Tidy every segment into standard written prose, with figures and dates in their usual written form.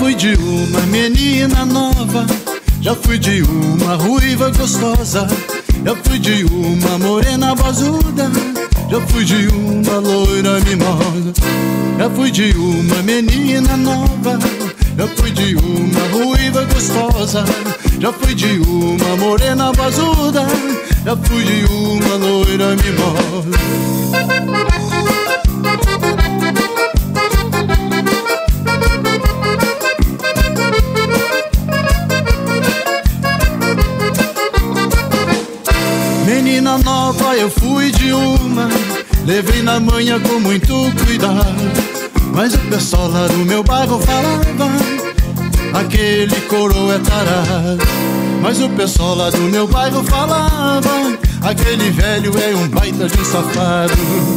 fui de uma menina nova, já fui de uma ruiva gostosa, já fui de uma morena bazuda, já fui de uma loira mimosa. Já fui de uma menina nova, já fui de uma ruiva gostosa, já fui de uma morena bazuda, já fui de uma loira mimosa. Menina nova, eu fui de uma, levei na manhã com muito cuidado. Mas o pessoal lá do meu bairro falava, aquele coroa é tarado. Mas o pessoal lá do meu bairro falava, aquele velho é um baita de um safado.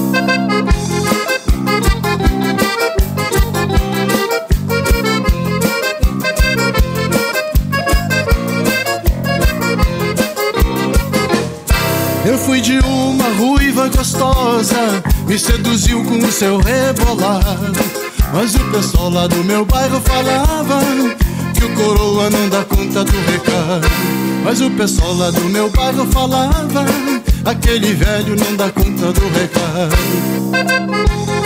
Eu fui de uma ruiva gostosa, me seduziu com o seu rebolado. Mas o pessoal lá do meu bairro falava que o coroa não dá conta do recado. Mas o pessoal lá do meu bairro falava, aquele velho não dá conta do recado.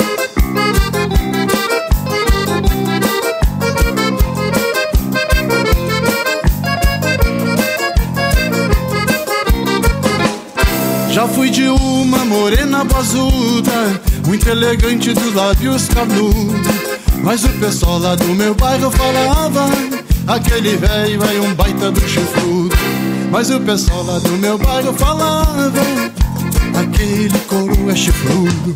Já fui de uma morena bazuda, muito elegante dos lábios canudos. Mas o pessoal lá do meu bairro falava, aquele velho é um baita do chifrudo. Mas o pessoal lá do meu bairro falava, aquele coroa é chifrudo.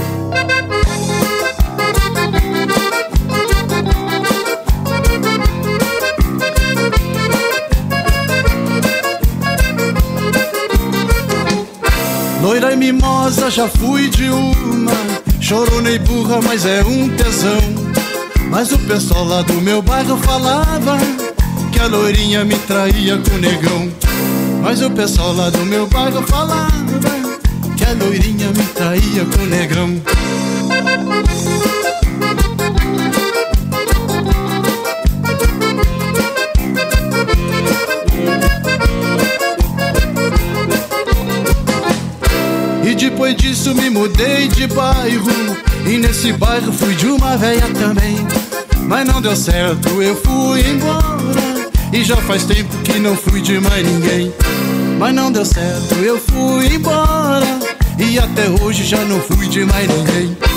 Loira e mimosa, já fui de uma, chorona e burra, mas é um tesão. Mas o pessoal lá do meu bairro falava que a loirinha me traía com o negão. Mas o pessoal lá do meu bairro falava que a loirinha me traía com o negrão. E depois disso me mudei de bairro, e nesse bairro fui de uma véia também. Mas não deu certo, eu fui embora, e já faz tempo que não fui de mais ninguém. Mas não deu certo, eu fui embora, e até hoje já não fui de mais ninguém.